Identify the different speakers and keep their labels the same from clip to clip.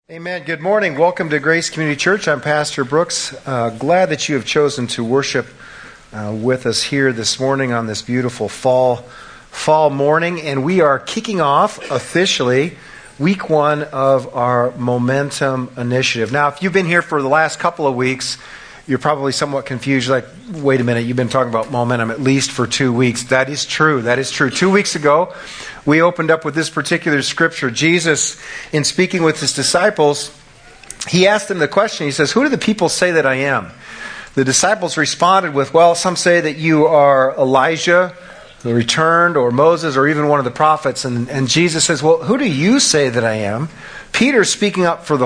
Speaker 1: Amen. Good morning. Welcome to Grace Community Church. I'm Pastor Brooks. Glad that you have chosen to worship with us here this morning on this beautiful fall morning. And we are kicking off officially week one of our Momentum Initiative. Now, if you've been here for the last couple of weeks, you're probably somewhat confused. You're like, wait a minute, you've been talking about momentum at least for 2 weeks. That is true. 2 weeks ago, we opened up with this particular scripture. Jesus, in speaking with his disciples, he asked them the question. He says, who do the people say that I am? The disciples responded with, well, some say that you are Elijah, who returned, or Moses, or even one of the prophets. And Jesus says, well, who do you say that I am? Peter, speaking up for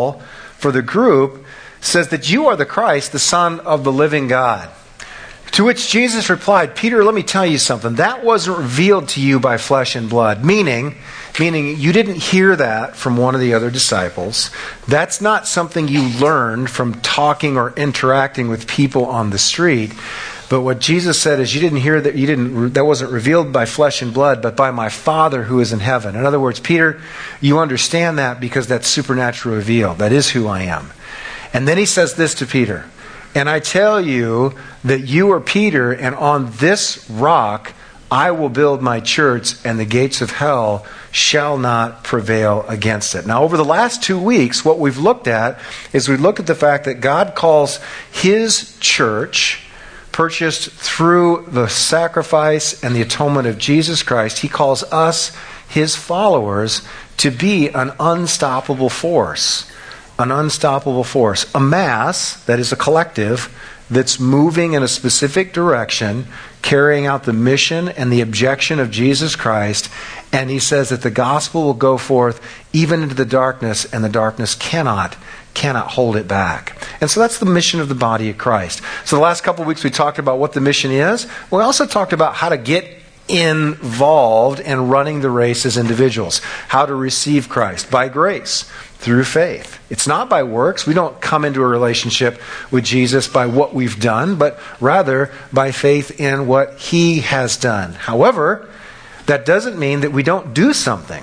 Speaker 1: the group, says that you are the Christ, the Son of the living God. To which Jesus replied, Peter, let me tell you something. That wasn't revealed to you by flesh and blood. Meaning you didn't hear that from one of the other disciples. That's not something you learned from talking or interacting with people on the street. But what Jesus said is you didn't hear that, that wasn't revealed by flesh and blood, but by my Father who is in heaven. In other words, Peter, you understand that because that's supernaturally revealed. That is who I am. And then he says this to Peter, and I tell you that you are Peter, and on this rock I will build my church, and the gates of hell shall not prevail against it. Now, over the last 2 weeks, what we've looked at is we looked at the fact that God calls his church, purchased through the sacrifice and the atonement of Jesus Christ, he calls us, his followers, to be an unstoppable force. An unstoppable force. A mass, that is a collective, that's moving in a specific direction, carrying out the mission and the objection of Jesus Christ. And he says that the gospel will go forth even into the darkness, and the darkness cannot hold it back. And so that's the mission of the body of Christ. So the last couple of weeks we talked about what the mission is. We also talked about how to get involved in running the race as individuals. How to receive Christ by grace, through faith. It's not by works. We don't come into a relationship with Jesus by what we've done, but rather by faith in what he has done. However, that doesn't mean that we don't do something.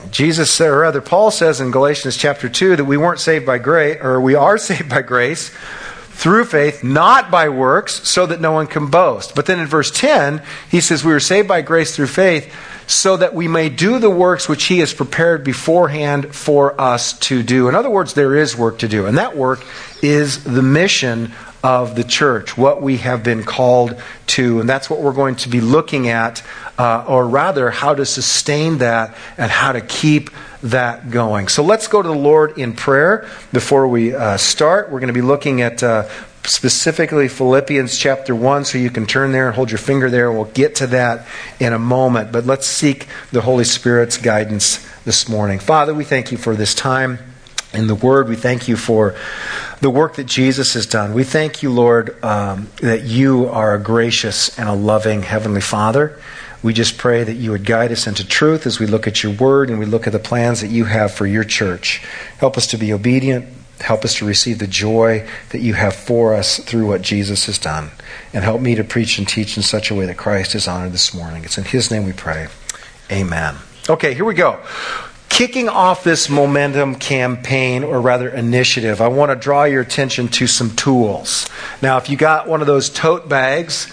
Speaker 1: Paul says in Galatians chapter 2 that we weren't saved by grace, or we are saved by grace through faith, not by works, so that no one can boast. But then in verse 10, he says we were saved by grace through faith, so that we may do the works which he has prepared beforehand for us to do. In other words, there is work to do. And that work is the mission of the church, what we have been called to. And that's what we're going to be looking at, or rather, how to sustain that and how to keep that going. So let's go to the Lord in prayer before we start. We're going to be looking at specifically Philippians chapter 1, so you can turn there and hold your finger there. We'll get to that in a moment. But let's seek the Holy Spirit's guidance this morning. Father, we thank you for this time in the Word. We thank you for the work that Jesus has done. We thank you, Lord, that you are a gracious and a loving Heavenly Father. We just pray that you would guide us into truth as we look at your Word and we look at the plans that you have for your church. Help us to be obedient. Help us to receive the joy that you have for us through what Jesus has done. And help me to preach and teach in such a way that Christ is honored this morning. It's in his name we pray. Amen. Okay, here we go. Kicking off this momentum campaign, or rather initiative, I want to draw your attention to some tools. Now, if you got one of those tote bags,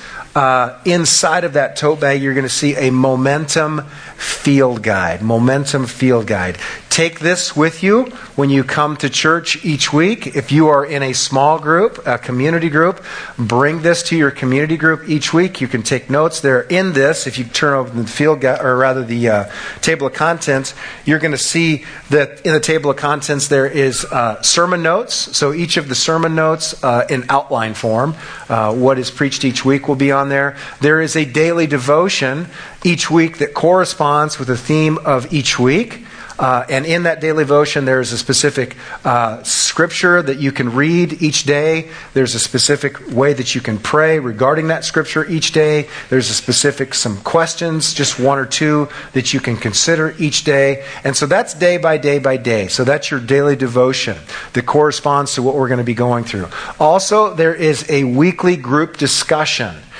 Speaker 1: inside of that tote bag, you're going to see a momentum field guide. Momentum field guide. Take this with you when you come to church each week. If you are in a small group, a community group, bring this to your community group each week. You can take notes there. In this, if you turn over the field guide, or rather the table of contents, you're going to see that in the table of contents there is sermon notes. So each of the sermon notes in outline form, what is preached each week will be on there. There is a daily devotion each week that corresponds with the theme of each week. And in that daily devotion, there's a specific scripture that you can read each day. There's a specific way that you can pray regarding that scripture each day. There's some questions, just one or two, that you can consider each day. And so that's day by day by day. So that's your daily devotion that corresponds to what we're going to be going through. Also, there is a weekly group discussion.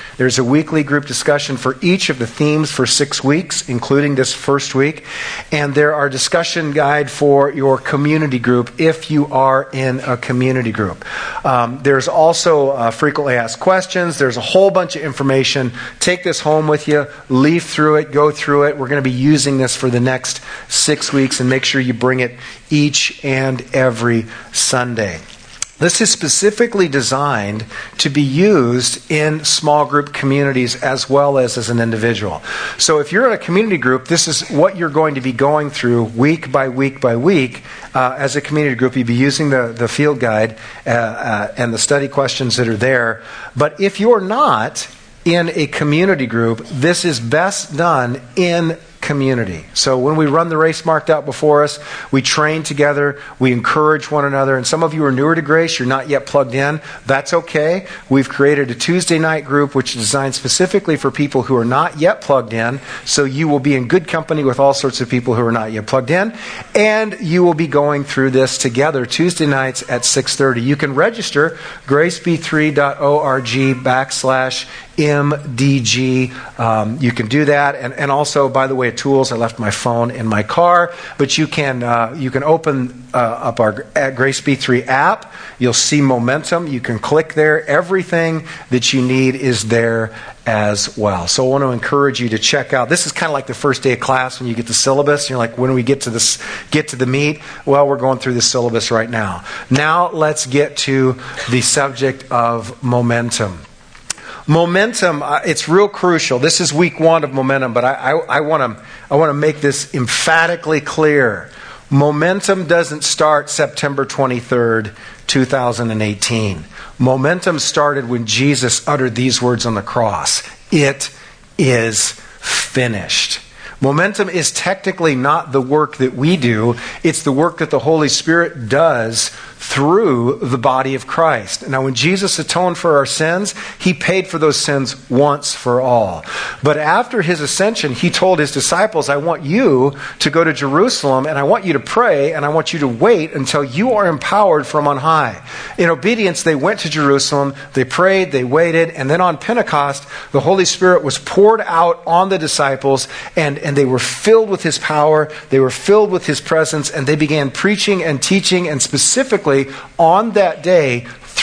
Speaker 1: There's a weekly group discussion for each of the themes for 6 weeks, including this first week. And there are discussion guide for your community group if you are in a community group. There's also frequently asked questions. There's a whole bunch of information. Take this home with you. Leaf through it. Go through it. We're going to be using this for the next 6 weeks, and make sure you bring it each and every Sunday. This is specifically designed to be used in small group communities as well as an individual. So if you're in a community group, this is what you're going to be going through week by week by week. As a community group, you'll be using the field guide and the study questions that are there. But if you're not in a community group, this is best done in community. So when we run the race marked out before us, we train together, we encourage one another. And some of you are newer to Grace, you're not yet plugged in. That's okay. We've created a Tuesday night group which is designed specifically for people who are not yet plugged in. So you will be in good company with all sorts of people who are not yet plugged in. And you will be going through this together Tuesday nights at 6:30. You can register graceb3.org/MDG. You can do that. And also, by the way, tools. I left my phone in my car, but you can open up our Grace B3 app. You'll see Momentum. You can click there. Everything that you need is there as well. So I want to encourage you to check out. This is kind of like the first day of class when you get the syllabus. And you're like, when do we get to this? Get to the meat? Well, we're going through the syllabus right now. Now let's get to the subject of momentum. Momentum, it's real crucial. This is week 1 of momentum, but I want to make this emphatically clear. Momentum doesn't start September 23rd, 2018. Momentum started when Jesus uttered these words on the cross. It is finished. Momentum is technically not the work that we do. It's the work that the Holy Spirit does through the body of Christ. Now, when Jesus atoned for our sins, He paid for those sins once for all. But after His ascension, He told His disciples, I want you to go to Jerusalem, and I want you to pray, and I want you to wait until you are empowered from on high. In obedience, they went to Jerusalem, they prayed, they waited, and then on Pentecost, the Holy Spirit was poured out on the disciples, and they were filled with His power, they were filled with His presence, and they began preaching and teaching, and specifically on that day,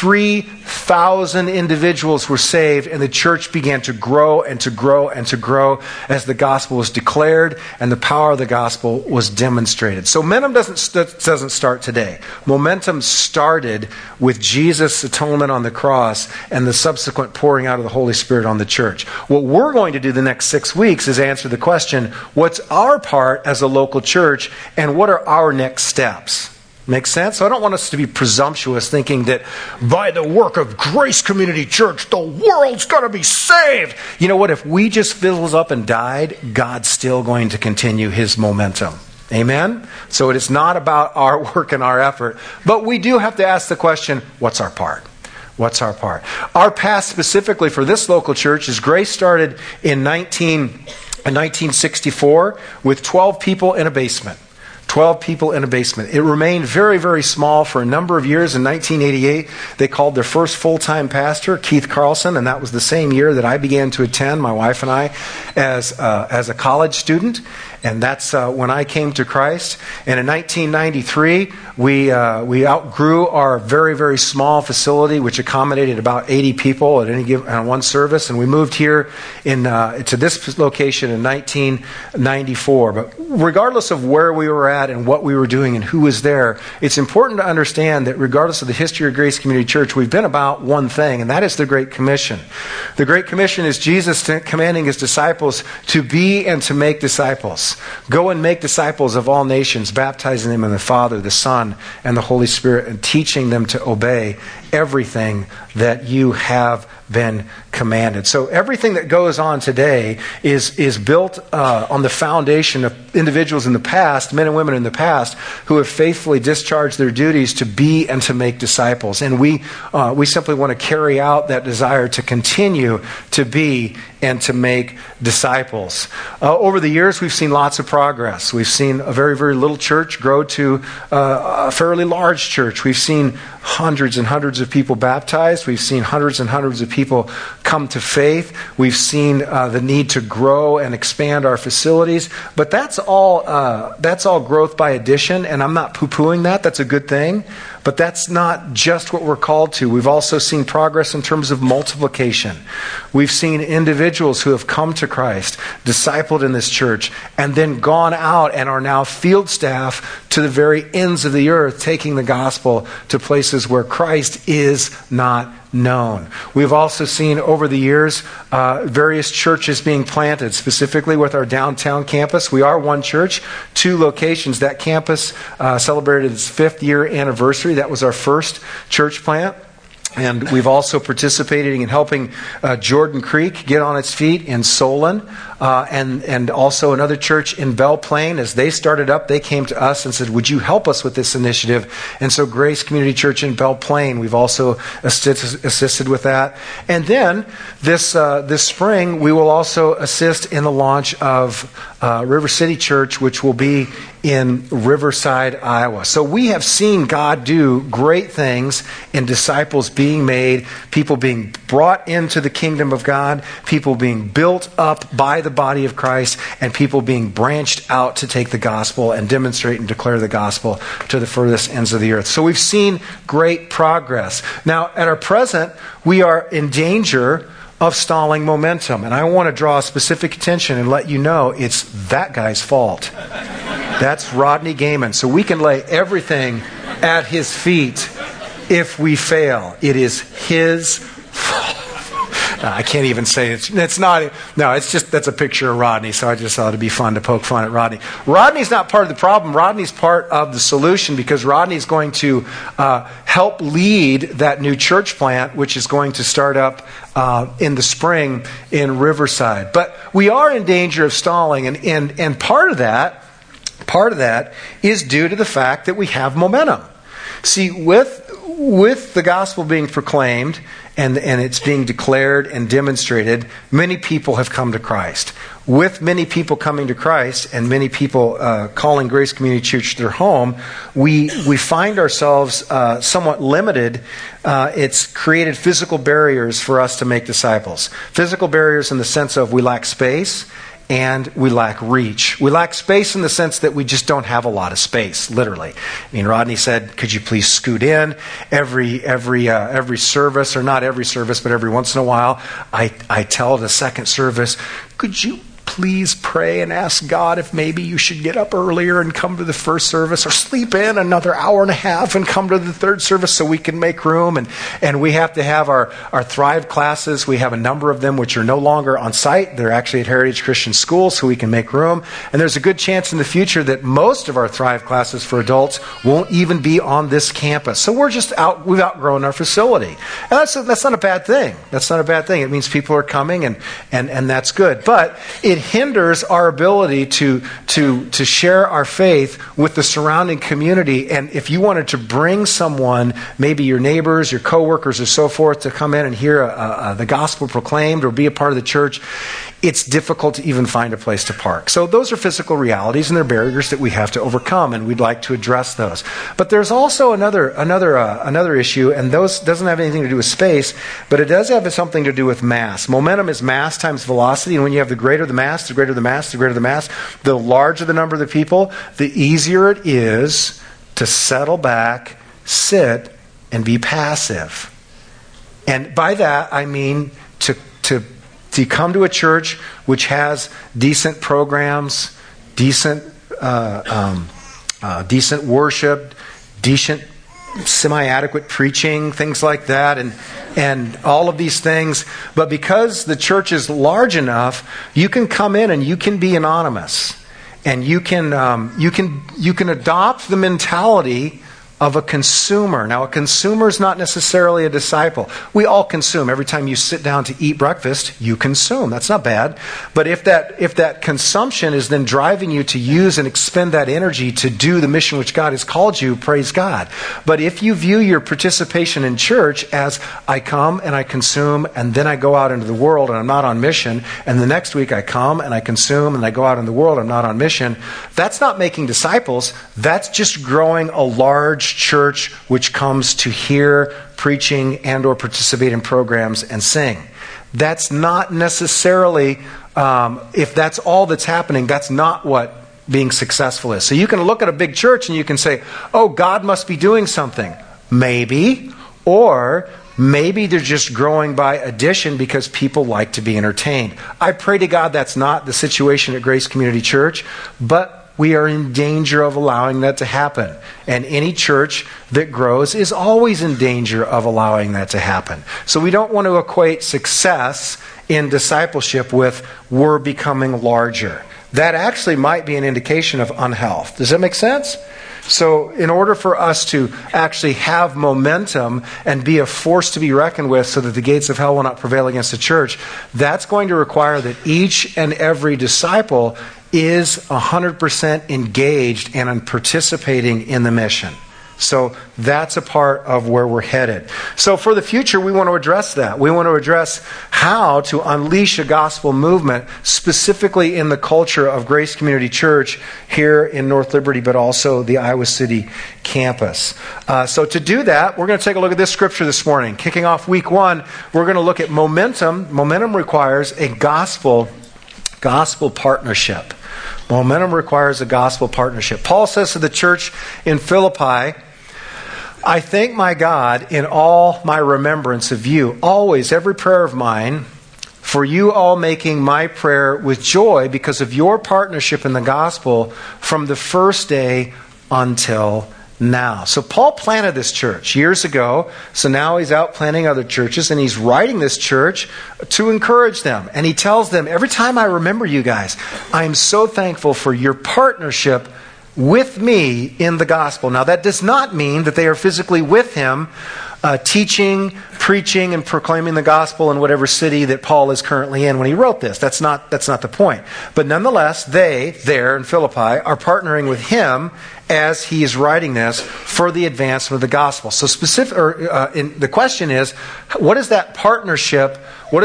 Speaker 1: 3,000 individuals were saved, and the church began to grow and to grow and to grow as the gospel was declared and the power of the gospel was demonstrated. So momentum doesn't start today. Momentum started with Jesus' atonement on the cross and the subsequent pouring out of the Holy Spirit on the church. What we're going to do the next 6 weeks is answer the question, what's our part as a local church, and what are our next steps? Make sense? So I don't want us to be presumptuous thinking that by the work of Grace Community Church, the world's going to be saved. You know what? If we just fizzles up and died, God's still going to continue His momentum. Amen? So it is not about our work and our effort. But we do have to ask the question, what's our part? What's our part? Our path specifically for this local church is Grace started in 1964 with 12 people in a basement. 12 people in a basement. It remained very, very small for a number of years. In 1988, they called their first full-time pastor, Keith Carlson, and that was the same year that I began to attend, my wife and I, as a college student. And that's when I came to Christ. And in 1993, we outgrew our very, very small facility, which accommodated about 80 people at any given one service. And we moved here to this location in 1994. But regardless of where we were at and what we were doing and who was there, it's important to understand that regardless of the history of Grace Community Church, we've been about one thing, and that is the Great Commission. The Great Commission is Jesus commanding His disciples to be and to make disciples. Go and make disciples of all nations, baptizing them in the Father, the Son, and the Holy Spirit, and teaching them to obey everything that you have been commanded. So everything that goes on today is built on the foundation of individuals in the past, men and women in the past, who have faithfully discharged their duties to be and to make disciples. And we simply want to carry out that desire to continue to be and to make disciples. Over the years, we've seen lots of progress. We've seen a very, very little church grow to a fairly large church. We've seen hundreds and hundreds of people baptized. We've seen hundreds and hundreds of people come to faith. We've seen the need to grow and expand our facilities. But that's all growth by addition, and I'm not poo-pooing that. That's a good thing. But that's not just what we're called to. We've also seen progress in terms of multiplication. We've seen individuals who have come to Christ, discipled in this church, and then gone out and are now field staff to the very ends of the earth, taking the gospel to places where Christ is not known. We've also seen over the years various churches being planted, specifically with our downtown campus. We are one church, 2 locations. That campus celebrated its 5th year anniversary. That was our first church plant. And we've also participated in helping Jordan Creek get on its feet in Solon, and also another church in Belle Plaine. As they started up, they came to us and said, would you help us with this initiative? And so Grace Community Church in Belle Plaine, we've also assisted with that. And then this spring, we will also assist in the launch of River City Church, which will be in Riverside, Iowa. So we have seen God do great things in disciples being made, people being brought into the kingdom of God, people being built up by the body of Christ, and people being branched out to take the gospel and demonstrate and declare the gospel to the furthest ends of the earth. So we've seen great progress. Now, at our present, we are in danger of stalling momentum. And I want to draw specific attention and let you know it's that guy's fault. That's Rodney Gaiman. So we can lay everything at his feet if we fail. It is his fault. I can't even say it's not. No, it's just, that's a picture of Rodney, so I just thought it'd be fun to poke fun at Rodney. Rodney's not part of the problem. Rodney's part of the solution, because Rodney's going to help lead that new church plant, which is going to start up in the spring in Riverside. But we are in danger of stalling, and part of that is due to the fact that we have momentum. See, with the gospel being proclaimed and it's being declared and demonstrated, many people have come to Christ. With many people coming to Christ and many people calling Grace Community Church their home, we find ourselves somewhat limited. It's created physical barriers for us to make disciples. Physical barriers in the sense of we lack space, and we lack reach. We lack space in the sense that we just don't have a lot of space, literally. I mean, Rodney said, could you please scoot in every service, or not every service, but every once in a while, I tell the second service, could you please pray and ask God if maybe you should get up earlier and come to the first service, or sleep in another hour and a half and come to the third service so we can make room. And we have to have our Thrive classes. We have a number of them which are no longer on site. They're actually at Heritage Christian School, so we can make room. And there's a good chance in the future that most of our Thrive classes for adults won't even be on this campus. So we've outgrown our facility. And that's not a bad thing. That's not a bad thing. It means people are coming, and that's good. But it hinders our ability to share our faith with the surrounding community. And if you wanted to bring someone, maybe your neighbors, your coworkers, or so forth, to come in and hear the gospel proclaimed or be a part of the church, it's difficult to even find a place to park. So those are physical realities, and they're barriers that we have to overcome, and we'd like to address those. But there's also another issue, and those doesn't have anything to do with space, but it does have something to do with mass. Momentum is mass times velocity, and when you have the greater the mass, the greater the mass, the greater the mass, the larger the number of the people, the easier it is to settle back, sit, and be passive. And by that, I mean to come to a church which has decent programs, decent worship, decent semi-adequate preaching, things like that, and all of these things. But because the church is large enough, you can come in and you can be anonymous, and you can adopt the mentality of a consumer. Now, a consumer is not necessarily a disciple. We all consume. Every time you sit down to eat breakfast, you consume. That's not bad. But if that consumption is then driving you to use and expend that energy to do the mission which God has called you, praise God. But if you view your participation in church as, I come and I consume, and then I go out into the world and I'm not on mission, and the next week I come and I consume and I go out in the world, I'm not on mission, that's not making disciples. That's just growing a large large church which comes to hear preaching and or participate in programs and sing. That's not necessarily, if that's all that's happening, that's not what being successful is. So you can look at a big church and you can say, oh, God must be doing something. Maybe. Or maybe they're just growing by addition because people like to be entertained. I pray to God that's not the situation at Grace Community Church, but we are in danger of allowing that to happen. And any church that grows is always in danger of allowing that to happen. So we don't want to equate success in discipleship with we're becoming larger. That actually might be an indication of unhealth. Does that make sense? So in order for us to actually have momentum and be a force to be reckoned with so that the gates of hell will not prevail against the church, that's going to require that each and every disciple is 100% engaged and participating in the mission. So that's a part of where we're headed. So for the future, we want to address that. We want to address how to unleash a gospel movement, specifically in the culture of Grace Community Church here in North Liberty, but also the Iowa City campus. So to do that, we're going to take a look at this scripture this morning. Kicking off week 1, we're going to look at momentum. Momentum requires a gospel partnership. Momentum requires a gospel partnership. Paul says to the church in Philippi, I thank my God in all my remembrance of you, always, every prayer of mine, for you all making my prayer with joy because of your partnership in the gospel from the first day until now. So Paul planted this church years ago, so now he's out planting other churches, and he's writing this church to encourage them. And he tells them, every time I remember you guys, I am so thankful for your partnership with me in the gospel. Now that does not mean that they are physically with him, teaching, preaching, and proclaiming the gospel in whatever city that Paul is currently in when he wrote this. That's not the point. But nonetheless, they, there in Philippi, are partnering with him as he is writing this for the advancement of the gospel. So the question is, what does that partnership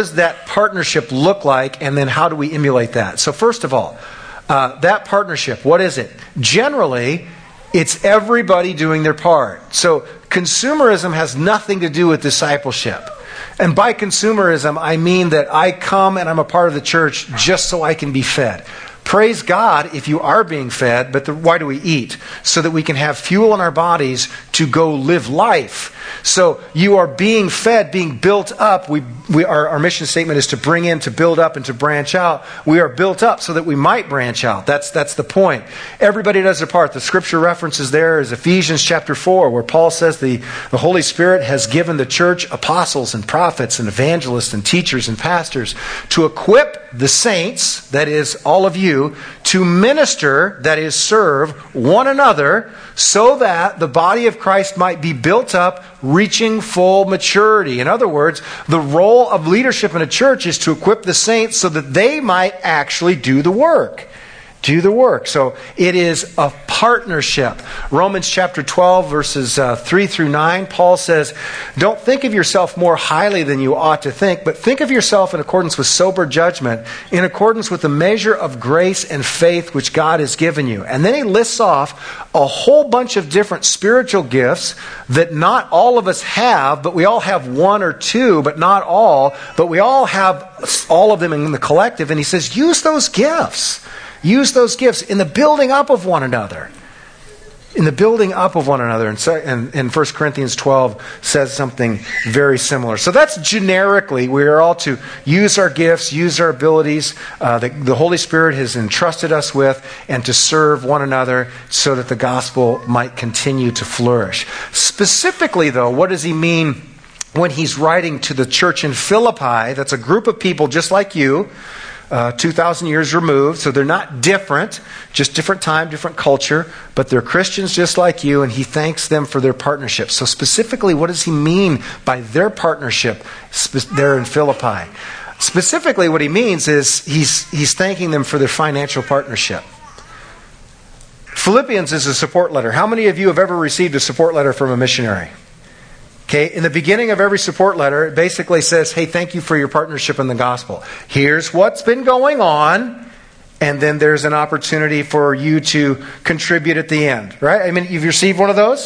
Speaker 1: look like, and then how do we emulate that? So first of all, that partnership, what is it? Generally, it's everybody doing their part. So consumerism has nothing to do with discipleship. And by consumerism, I mean that I come and I'm a part of the church just so I can be fed. Praise God if you are being fed, but why do we eat? So that we can have fuel in our bodies to go live life. So you are being fed, being built up. Our mission statement is to bring in, to build up, and to branch out. We are built up so that we might branch out. That's the point. Everybody does their part. The scripture references there is Ephesians chapter 4, where Paul says the Holy Spirit has given the church apostles and prophets and evangelists and teachers and pastors to equip the saints, that is, all of you, to minister, that is, serve one another, so that the body of Christ might be built up, reaching full maturity. In other words, the role of leadership in a church is to equip the saints so that they might actually do the work. So it is a partnership. Romans chapter 12, verses 3 through 9, Paul says, don't think of yourself more highly than you ought to think, but think of yourself in accordance with sober judgment, in accordance with the measure of grace and faith which God has given you. And then he lists off a whole bunch of different spiritual gifts that not all of us have, but we all have one or two, but not all, but we all have all of them in the collective. And he says, use those gifts. Use those gifts in the building up of one another. In the building up of one another. And 1 Corinthians 12 says something very similar. So that's generically, we are all to use our gifts, use our abilities that the Holy Spirit has entrusted us with, and to serve one another so that the gospel might continue to flourish. Specifically, though, what does he mean when he's writing to the church in Philippi? That's a group of people just like you, 2,000 years removed, so they're not different, just different time, different culture, but they're Christians just like you, and he thanks them for their partnership. So specifically, what does he mean by their partnership there in Philippi? Specifically, what he means is he's thanking them for their financial partnership. Philippians is a support letter. How many of you have ever received a support letter from a missionary? Okay, in the beginning of every support letter, it basically says, hey, thank you for your partnership in the gospel. Here's what's been going on, and then there's an opportunity for you to contribute at the end, right? I mean, you've received one of those?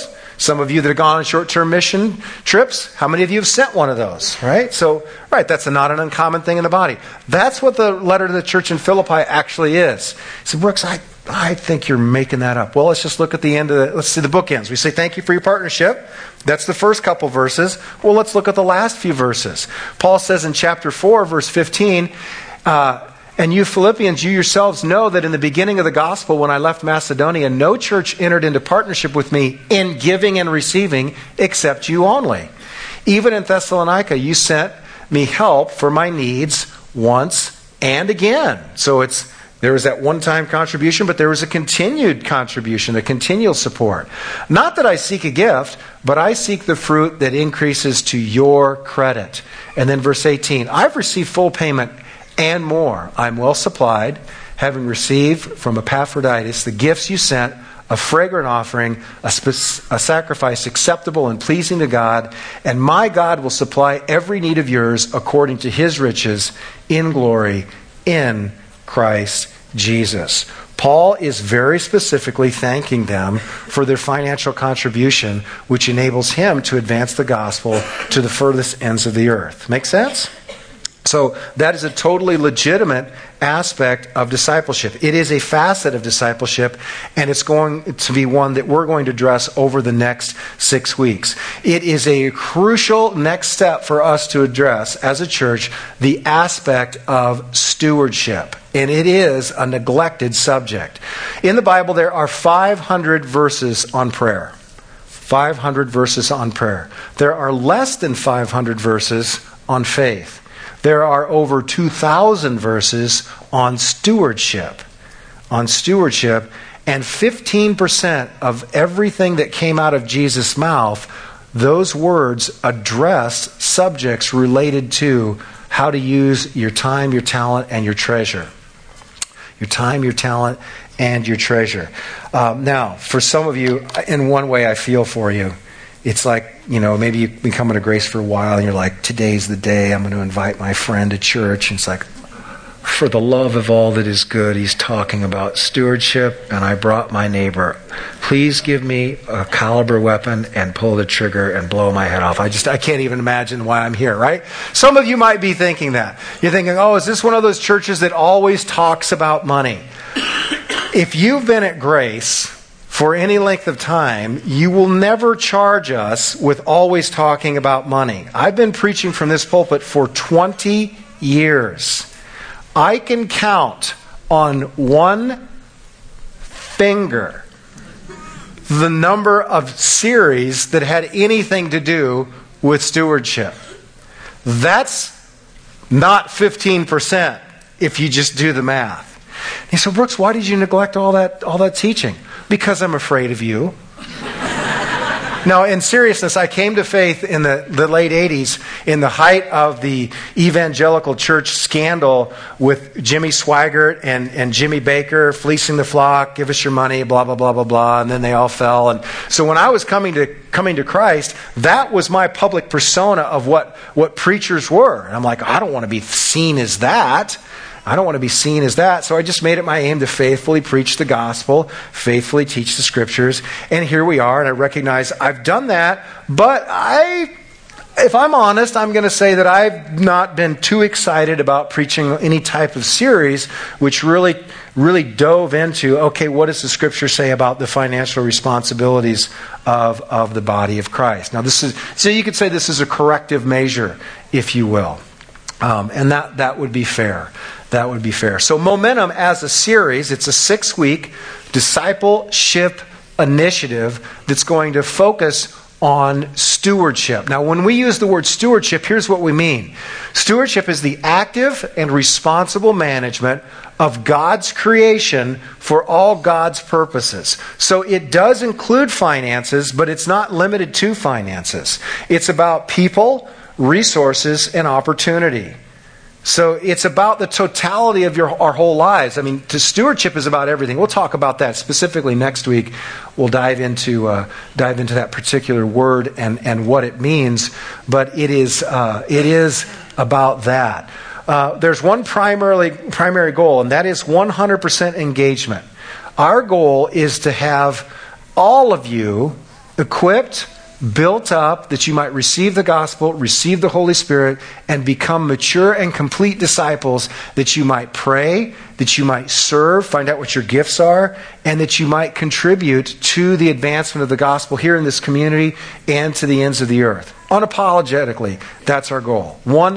Speaker 1: Some of you that have gone on short-term mission trips, how many of you have sent one of those, right? So, right, that's not an uncommon thing in the body. That's what the letter to the church in Philippi actually is. So, Brooks, I think you're making that up. Well, let's just look at the end of it. Let's see the bookends. We say, thank you for your partnership. That's the first couple verses. Well, let's look at the last few verses. Paul says in chapter 4, verse 15, and you Philippians, you yourselves know that in the beginning of the gospel, when I left Macedonia, no church entered into partnership with me in giving and receiving except you only. Even in Thessalonica, you sent me help for my needs once and again. So there was that one-time contribution, but there was a continued contribution, a continual support. Not that I seek a gift, but I seek the fruit that increases to your credit. And then verse 18, I've received full payment and more. I'm well supplied, having received from Epaphroditus the gifts you sent, a fragrant offering, a sacrifice acceptable and pleasing to God, and my God will supply every need of yours according to his riches in glory in Christ Jesus. Paul is very specifically thanking them for their financial contribution, which enables him to advance the gospel to the furthest ends of the earth. Make sense? So that is a totally legitimate aspect of discipleship. It is a facet of discipleship, and it's going to be one that we're going to address over the next 6 weeks. It is a crucial next step for us to address as a church, the aspect of stewardship. And it is a neglected subject. In the Bible, there are 500 verses on prayer. 500 verses on prayer. There are less than 500 verses on faith. There are over 2,000 verses on stewardship. And 15% of everything that came out of Jesus' mouth, those words address subjects related to how to use your time, your talent, and your treasure. Your time, your talent, and your treasure. Now, for some of you, in one way I feel for you. It's like, maybe you've been coming to Grace for a while and you're like, today's the day I'm going to invite my friend to church. And it's like, for the love of all that is good, he's talking about stewardship, and I brought my neighbor. Please give me a caliber weapon and pull the trigger and blow my head off. I can't even imagine why I'm here, right? Some of you might be thinking that. You're thinking, is this one of those churches that always talks about money? If you've been at Grace for any length of time, you will never charge us with always talking about money. I've been preaching from this pulpit for 20 years. I can count on one finger the number of series that had anything to do with stewardship. That's not 15% if you just do the math. And so, Brooks, why did you neglect all that teaching? Because I'm afraid of you. Now, in seriousness, I came to faith in the late 80s in the height of the evangelical church scandal with Jimmy Swaggart and Jimmy Baker fleecing the flock, give us your money, blah, blah, blah, blah, blah, and then they all fell. And so when I was coming to Christ, that was my public persona of what preachers were. And I'm like, I don't want to be seen as that. I don't want to be seen as that. So I just made it my aim to faithfully preach the gospel, faithfully teach the scriptures. And here we are. And I recognize I've done that. But if I'm honest, I'm going to say that I've not been too excited about preaching any type of series which really dove into, okay, what does the scripture say about the financial responsibilities of the body of Christ? Now, so you could say this is a corrective measure, if you will. And that would be fair. That would be fair. So Momentum as a series, it's a 6-week discipleship initiative that's going to focus on stewardship. Now, when we use the word stewardship, here's what we mean. Stewardship is the active and responsible management of God's creation for all God's purposes. So it does include finances, but it's not limited to finances. It's about people, resources, and opportunity. So it's about the totality of our whole lives. I mean, stewardship is about everything. We'll talk about that specifically next week. We'll dive into that particular word and what it means. But it is about that. There's one primary goal, and that is 100% engagement. Our goal is to have all of you equipped, built up, that you might receive the gospel, receive the Holy Spirit, and become mature and complete disciples, that you might pray, that you might serve, find out what your gifts are, and that you might contribute to the advancement of the gospel here in this community and to the ends of the earth. Unapologetically, that's our goal.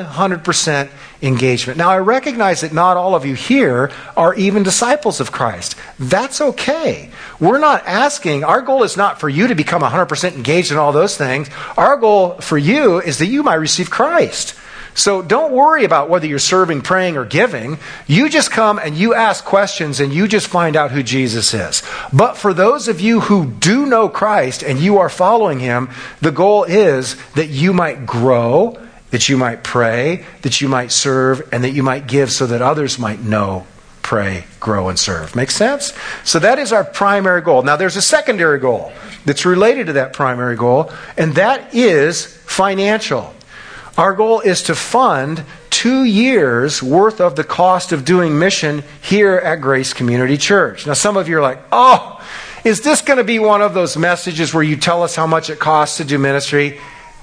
Speaker 1: 100% engagement. Now, I recognize that not all of you here are even disciples of Christ. That's okay. We're not asking, our goal is not for you to become 100% engaged in all those things. Our goal for you is that you might receive Christ. So don't worry about whether you're serving, praying, or giving. You just come and you ask questions and you just find out who Jesus is. But for those of you who do know Christ and you are following Him, the goal is that you might grow, that you might pray, that you might serve, and that you might give so that others might know, pray, grow, and serve. Make sense? So that is our primary goal. Now there's a secondary goal that's related to that primary goal, and that is financial. Our goal is to fund 2 years worth of the cost of doing mission here at Grace Community Church. Now some of you are like, oh, is this going to be one of those messages where you tell us how much it costs to do ministry?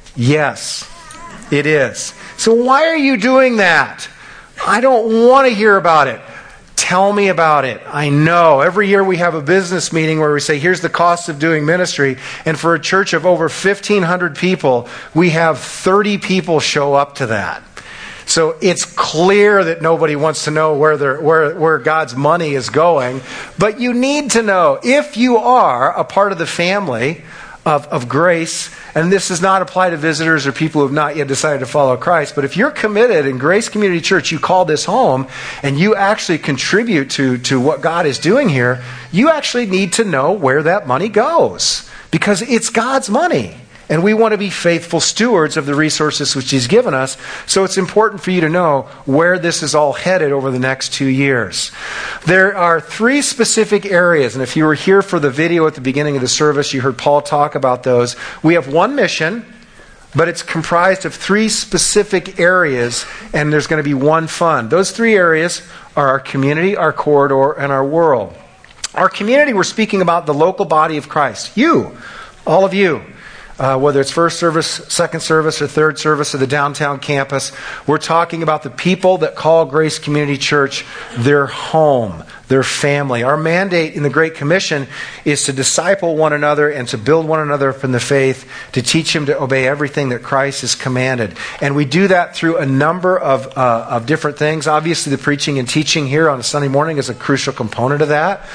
Speaker 1: Yes, it is. So why are you doing that? I don't want to hear about it. Tell me about it. I know. Every year we have a business meeting where we say, here's the cost of doing ministry. And for a church of over 1,500 people, we have 30 people show up to that. So it's clear that nobody wants to know where God's money is going. But you need to know, if you are a part of the family of Grace, and this does not apply to visitors or people who have not yet decided to follow Christ, but if you're committed in Grace Community Church, you call this home, and you actually contribute to what God is doing here, you actually need to know where that money goes. Because it's God's money. And we want to be faithful stewards of the resources which He's given us. So it's important for you to know where this is all headed over the next 2 years. There are 3 specific areas. And if you were here for the video at the beginning of the service, you heard Paul talk about those. We have one mission, but it's comprised of 3 specific areas. And there's going to be one fund. Those 3 areas are our community, our corridor, and our world. Our community, we're speaking about the local body of Christ. You, all of you. Whether it's first service, second service, or third service, or the downtown campus, we're talking about the people that call Grace Community Church their home, their family. Our mandate in the Great Commission is to disciple one another and to build one another up in the faith, to teach them to obey everything that Christ has commanded. And we do that through a number of different things. Obviously, the preaching and teaching here on a Sunday morning is a crucial component of that.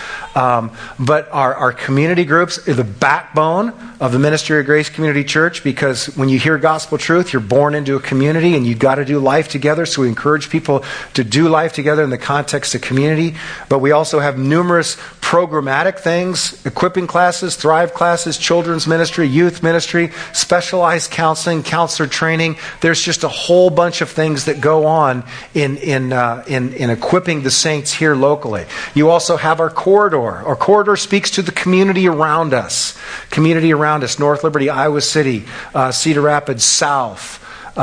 Speaker 1: But our community groups are the backbone of the ministry of Grace Community Church, because when you hear gospel truth, you're born into a community and you've got to do life together. So we encourage people to do life together in the context of community. But we also have numerous programmatic things, equipping classes, Thrive classes, children's ministry, youth ministry, specialized counseling, counselor training. There's just a whole bunch of things that go on in equipping the saints here locally. You also have our corridor. Our corridor speaks to the community around us. North Liberty, Iowa City, Cedar Rapids South,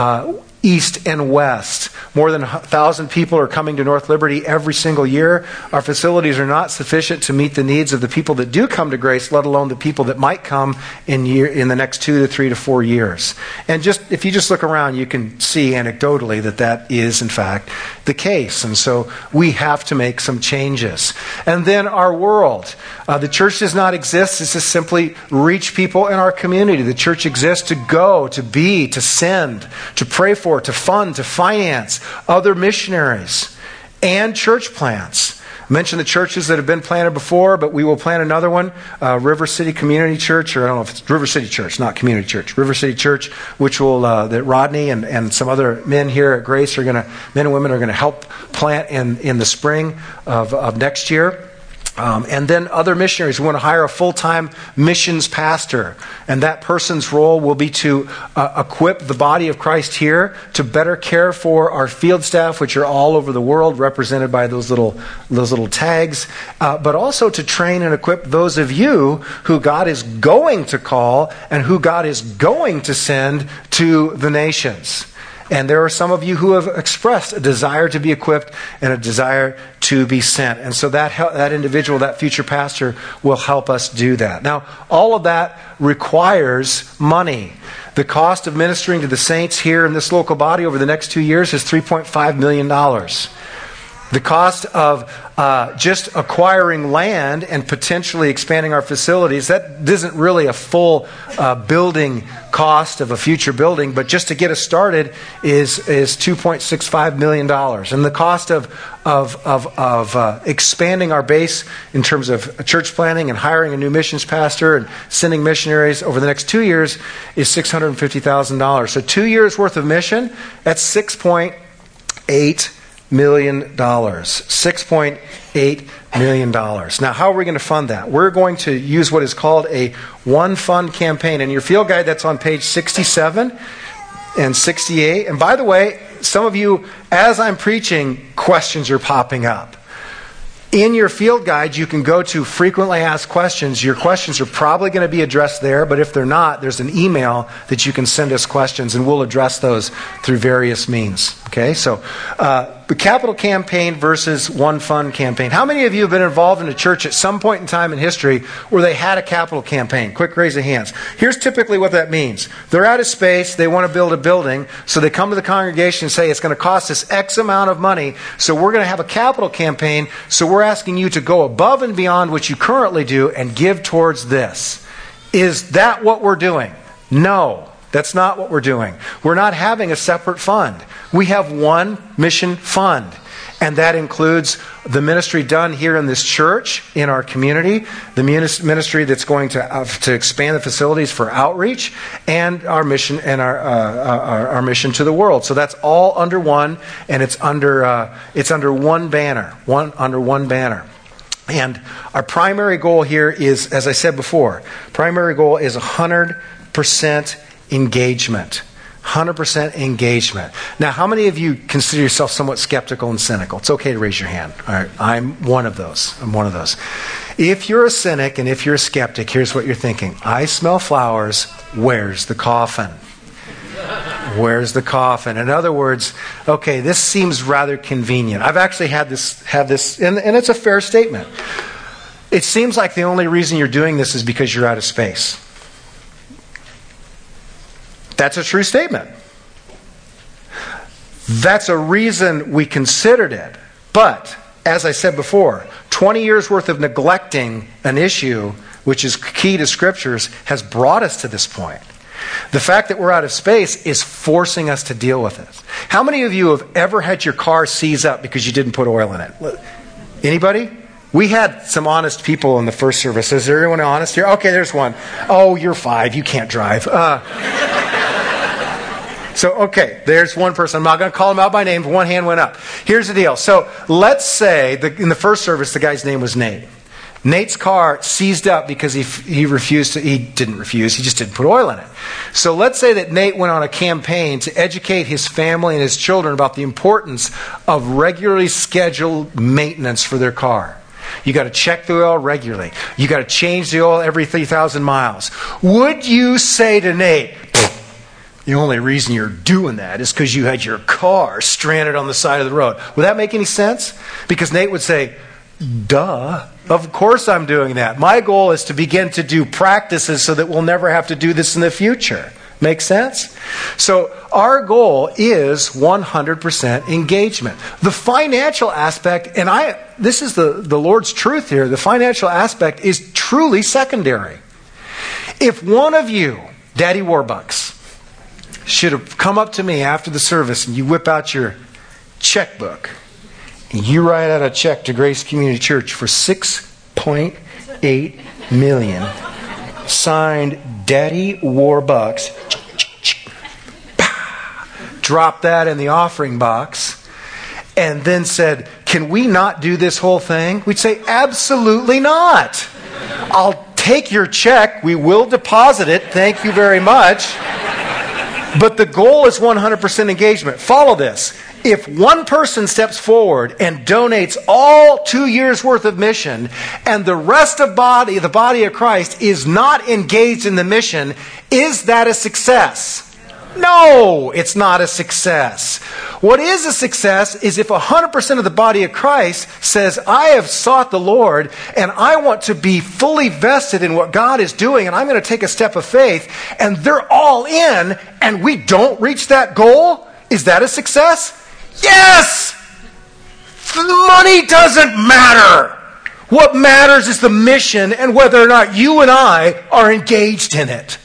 Speaker 1: East and West. More than 1,000 people are coming to North Liberty every single year. Our facilities are not sufficient to meet the needs of the people that do come to Grace, let alone the people that might come in the next 2 to 3 to 4 years. And if you just look around, you can see anecdotally that is, in fact, the case. And so we have to make some changes. And then our world. The church does not exist to simply reach people in our community. The church exists to go, to be, to send, to pray for, to fund, to finance other missionaries and church plants. I mentioned the churches that have been planted before, but we will plant another one, River City Community Church, or I don't know if it's River City Church, not Community Church, River City Church, which will, that Rodney and some other men here at Grace men and women are going to help plant in the spring of next year. And then other missionaries. We want to hire a full-time missions pastor. And that person's role will be to equip the body of Christ here to better care for our field staff, which are all over the world, represented by those little tags. But also to train and equip those of you who God is going to call and who God is going to send to the nations. And there are some of you who have expressed a desire to be equipped and a desire to be sent. And so that individual, that future pastor, will help us do that. Now, all of that requires money. The cost of ministering to the saints here in this local body over the next 2 years is $3.5 million. The cost of just acquiring land and potentially expanding our facilities, that isn't really a full building cost of a future building, but just to get us started is $2.65 million. And the cost of expanding our base in terms of church planning and hiring a new missions pastor and sending missionaries over the next 2 years is $650,000. So 2 years worth of mission, that's $6.8 million. $6.8 million. Now, how are we going to fund that? We're going to use what is called a One Fund campaign. In your field guide, that's on page 67 and 68. And by the way, some of you, as I'm preaching, questions are popping up. In your field guide, you can go to frequently asked questions. Your questions are probably going to be addressed there, but if they're not, there's an email that you can send us questions, and we'll address those through various means. Okay, so the capital campaign versus One Fund campaign. How many of you have been involved in a church at some point in time in history where they had a capital campaign? Quick raise of hands. Here's typically what that means. They're out of space. They want to build a building. So they come to the congregation and say, it's going to cost us X amount of money. So we're going to have a capital campaign. So we're asking you to go above and beyond what you currently do and give towards this. Is that what we're doing? No. That's not what we're doing. We're not having a separate fund. We have one mission fund. And that includes the ministry done here in this church, in our community, the ministry that's going to expand the facilities for outreach, and our mission and our mission to the world. So that's all under one, and it's under one banner, under one banner. And our primary goal here is, as I said before, primary goal is 100% engagement. 100% engagement. Now, how many of you consider yourself somewhat skeptical and cynical? It's okay to raise your hand. All right, I'm one of those. If you're a cynic and if you're a skeptic, here's what you're thinking. I smell flowers. Where's the coffin? Where's the coffin? In other words, okay, this seems rather convenient. I've actually had this, and it's a fair statement. It seems like the only reason you're doing this is because you're out of space. That's a true statement. That's a reason we considered it. But, as I said before, 20 years worth of neglecting an issue, which is key to Scriptures, has brought us to this point. The fact that we're out of space is forcing us to deal with it. How many of you have ever had your car seize up because you didn't put oil in it? Anybody? We had some honest people in the first service. Is there anyone honest here? Okay, there's one. Oh, you're 5. You can't drive. So, okay, there's one person. I'm not going to call him out by name, but one hand went up. Here's the deal. So, let's say in the first service, the guy's name was Nate. Nate's car seized up because he didn't refuse, he just didn't put oil in it. So, let's say that Nate went on a campaign to educate his family and his children about the importance of regularly scheduled maintenance for their car. You got to check the oil regularly. You got to change the oil every 3,000 miles. Would you say to Nate, the only reason you're doing that is because you had your car stranded on the side of the road? Would that make any sense? Because Nate would say, duh, of course I'm doing that. My goal is to begin to do practices so that we'll never have to do this in the future. Make sense? So our goal is 100% engagement. The financial aspect, and this is the Lord's truth here, the financial aspect is truly secondary. If one of you, Daddy Warbucks, should have come up to me after the service and you whip out your checkbook and you write out a check to Grace Community Church for $6.8 million, signed Daddy Warbucks, drop that in the offering box, and then said, can we not do this whole thing? We'd say, absolutely not. I'll take your check. We will deposit it. Thank you very much. But the goal is 100% engagement. Follow this. If one person steps forward and donates all 2 years worth of mission, and the rest of the body of Christ is not engaged in the mission, is that a success? No, it's not a success. What is a success is if 100% of the body of Christ says, I have sought the Lord and I want to be fully vested in what God is doing and I'm going to take a step of faith, and they're all in and we don't reach that goal. Is that a success? Yes! The money doesn't matter. What matters is the mission and whether or not you and I are engaged in it.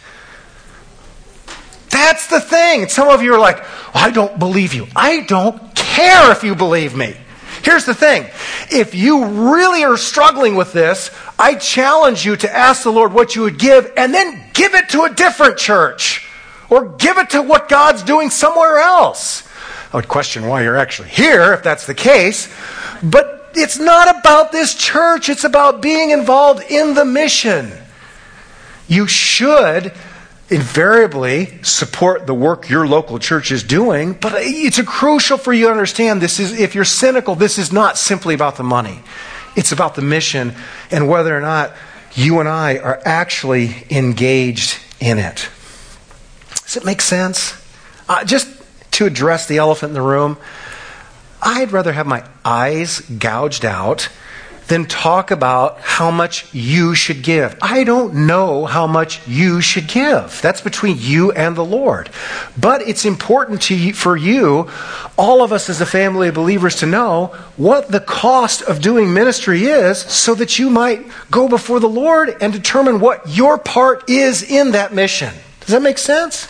Speaker 1: That's the thing. Some of you are like, I don't believe you. I don't care if you believe me. Here's the thing. If you really are struggling with this, I challenge you to ask the Lord what you would give and then give it to a different church or give it to what God's doing somewhere else. I would question why you're actually here if that's the case, but it's not about this church. It's about being involved in the mission. You should invariably support the work your local church is doing, but it's crucial for you to understand this is, if you're cynical, this is not simply about the money. It's about the mission and whether or not you and I are actually engaged in it. Does it make sense? Just to address the elephant in the room, I'd rather have my eyes gouged out than talk about how much you should give. I don't know how much you should give. That's between you and the Lord. But it's important for you, all of us as a family of believers, to know what the cost of doing ministry is so that you might go before the Lord and determine what your part is in that mission. Does that make sense?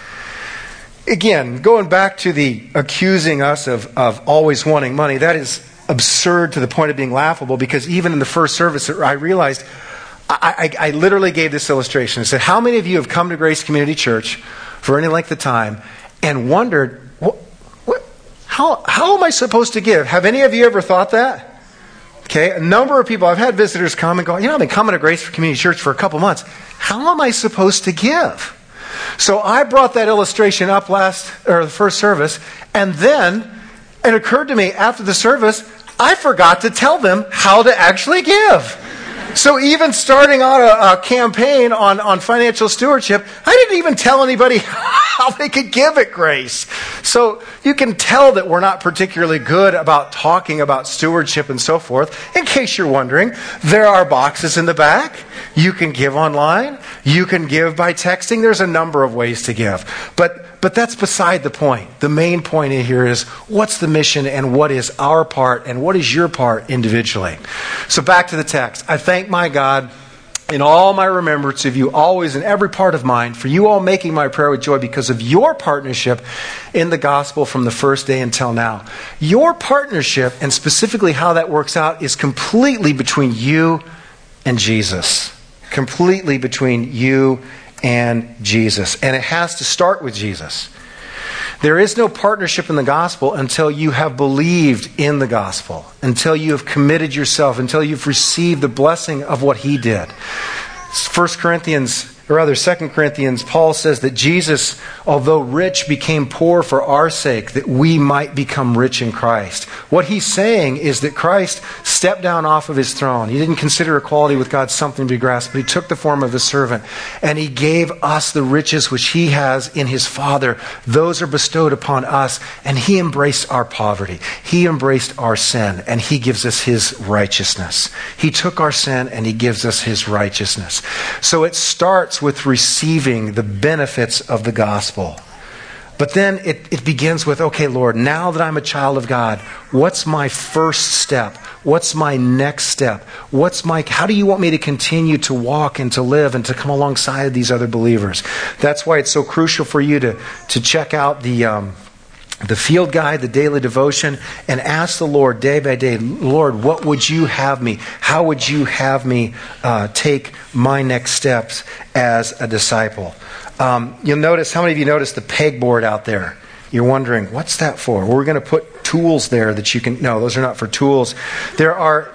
Speaker 1: Again, going back to the accusing us of always wanting money, that is absurd to the point of being laughable, because even in the first service I realized I literally gave this illustration. I said, how many of you have come to Grace Community Church for any length of time and wondered, how am I supposed to give? Have any of you ever thought that? Okay, a number of people, I've had visitors come and go, I've been coming to Grace Community Church for a couple months. How am I supposed to give? So I brought that illustration up the first service, and then it occurred to me after the service, I forgot to tell them how to actually give. So even starting on a campaign on financial stewardship, I didn't even tell anybody how they could give at Grace. So you can tell that we're not particularly good about talking about stewardship and so forth. In case you're wondering, there are boxes in the back. You can give online. You can give by texting. There's a number of ways to give. But that's beside the point. The main point in here is what's the mission and what is our part and what is your part individually. So back to the text. I thank my God in all my remembrance of you, always in every part of mine, for you all making my prayer with joy because of your partnership in the gospel from the first day until now. Your partnership, and specifically how that works out, is completely between you and Jesus. Completely between you and Jesus. And it has to start with Jesus. There is no partnership in the gospel until you have believed in the gospel, until you have committed yourself, until you've received the blessing of what he did. 2 Corinthians, Paul says that Jesus, although rich, became poor for our sake, that we might become rich in Christ. What he's saying is that Christ stepped down off of his throne. He didn't consider equality with God something to be grasped, but he took the form of a servant, and he gave us the riches which he has in his Father. Those are bestowed upon us, and he embraced our poverty. He embraced our sin, and he gives us his righteousness. He took our sin, and he gives us his righteousness. So it starts with receiving the benefits of the gospel. But then it begins with, okay, Lord, now that I'm a child of God, what's my first step? What's my next step? How do you want me to continue to walk and to live and to come alongside these other believers? That's why it's so crucial for you to check out the field guide, the daily devotion, and ask the Lord day by day, Lord, what would you have me? How would you have me take my next steps as a disciple? You'll notice, how many of you noticed the pegboard out there? You're wondering, what's that for? We're going to put tools there that you can... No, those are not for tools. There are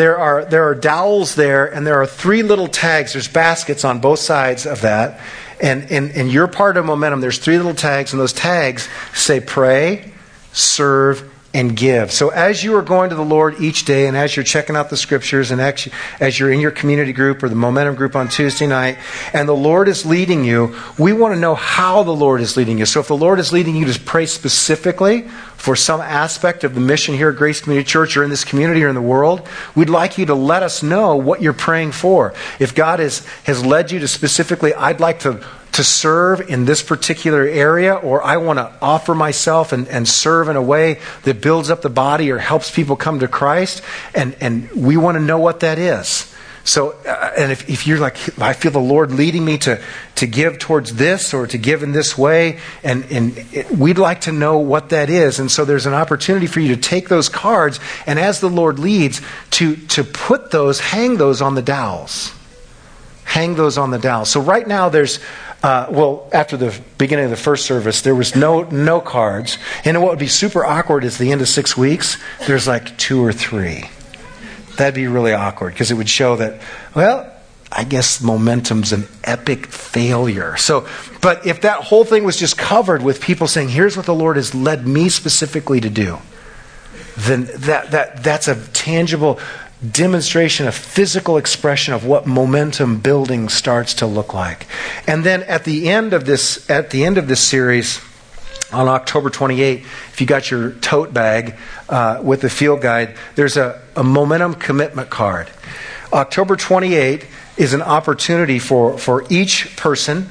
Speaker 1: dowels there, and there are 3 little tags. There's baskets on both sides of that. And you're part of Momentum. There's 3 little tags, and those tags say pray, serve, and give. So as you are going to the Lord each day, and as you're checking out the scriptures, and as you're in your community group or the Momentum group on Tuesday night, and the Lord is leading you, we want to know how the Lord is leading you. So if the Lord is leading you to pray specifically for some aspect of the mission here at Grace Community Church or in this community or in the world, we'd like you to let us know what you're praying for. If God has led you to specifically, I'd like to serve in this particular area, or I want to offer myself and serve in a way that builds up the body or helps people come to Christ, and we want to know what that is. So, and if you're like, I feel the Lord leading me to give towards this or to give in this way, and we'd like to know what that is. And so there's an opportunity for you to take those cards, and as the Lord leads, to put those, hang those on the dowels. Hang those on the dowels. So right now there's, after the beginning of the first service, there was no cards. And what would be super awkward is the end of 6 weeks, there's like 2 or 3. That'd be really awkward because it would show that, well, I guess Momentum's an epic failure. So, but if that whole thing was just covered with people saying, here's what the Lord has led me specifically to do, then that's a tangible demonstration, a physical expression of what momentum building starts to look like. And then at the end of this series, on October 28th, if you got your tote bag with the field guide, there's a momentum commitment card. October 28th is an opportunity for each person,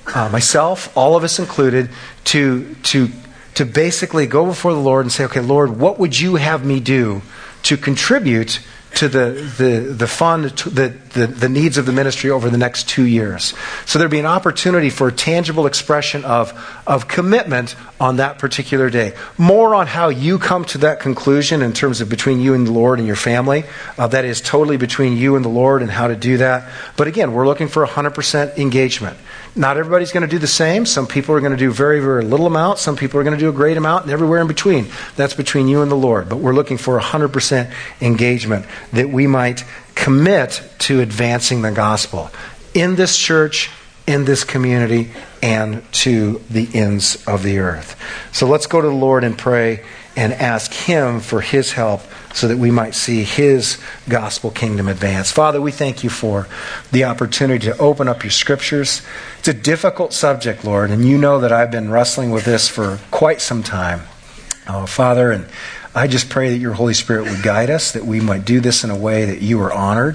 Speaker 1: myself, all of us included, to basically go before the Lord and say, okay, Lord, what would you have me do to contribute to the fund, the needs of the ministry over the next 2 years. So there'd be an opportunity for a tangible expression of commitment on that particular day. More on how you come to that conclusion in terms of between you and the Lord and your family. That is totally between you and the Lord and how to do that. But again, we're looking for 100% engagement. Not everybody's going to do the same. Some people are going to do very, very little amount. Some people are going to do a great amount, and everywhere in between. That's between you and the Lord. But we're looking for 100% engagement that we might commit to advancing the gospel in this church, in this community, and to the ends of the earth. So let's go to the Lord and pray and ask Him for His help so that we might see His gospel kingdom advance. Father, we thank you for the opportunity to open up your scriptures. It's a difficult subject, Lord, and you know that I've been wrestling with this for quite some time. Father, and I just pray that your Holy Spirit would guide us, that we might do this in a way that you are honored,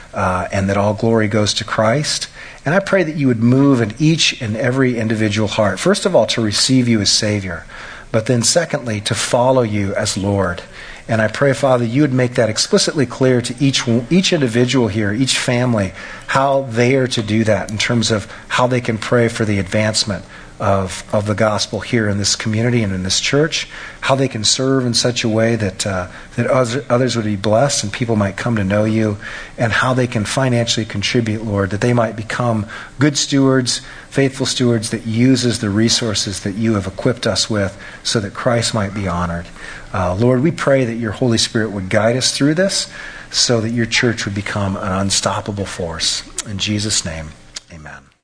Speaker 1: and that all glory goes to Christ. And I pray that you would move in each and every individual heart, first of all, to receive you as Savior, but then secondly, to follow you as Lord. And I pray, Father, you would make that explicitly clear to each individual here, each family, how they are to do that in terms of how they can pray for the advancement of the gospel here in this community and in this church, how they can serve in such a way that others would be blessed and people might come to know you, and how they can financially contribute, Lord, that they might become good stewards, faithful stewards that uses the resources that you have equipped us with so that Christ might be honored. Lord, we pray that your Holy Spirit would guide us through this so that your church would become an unstoppable force. In Jesus' name, amen.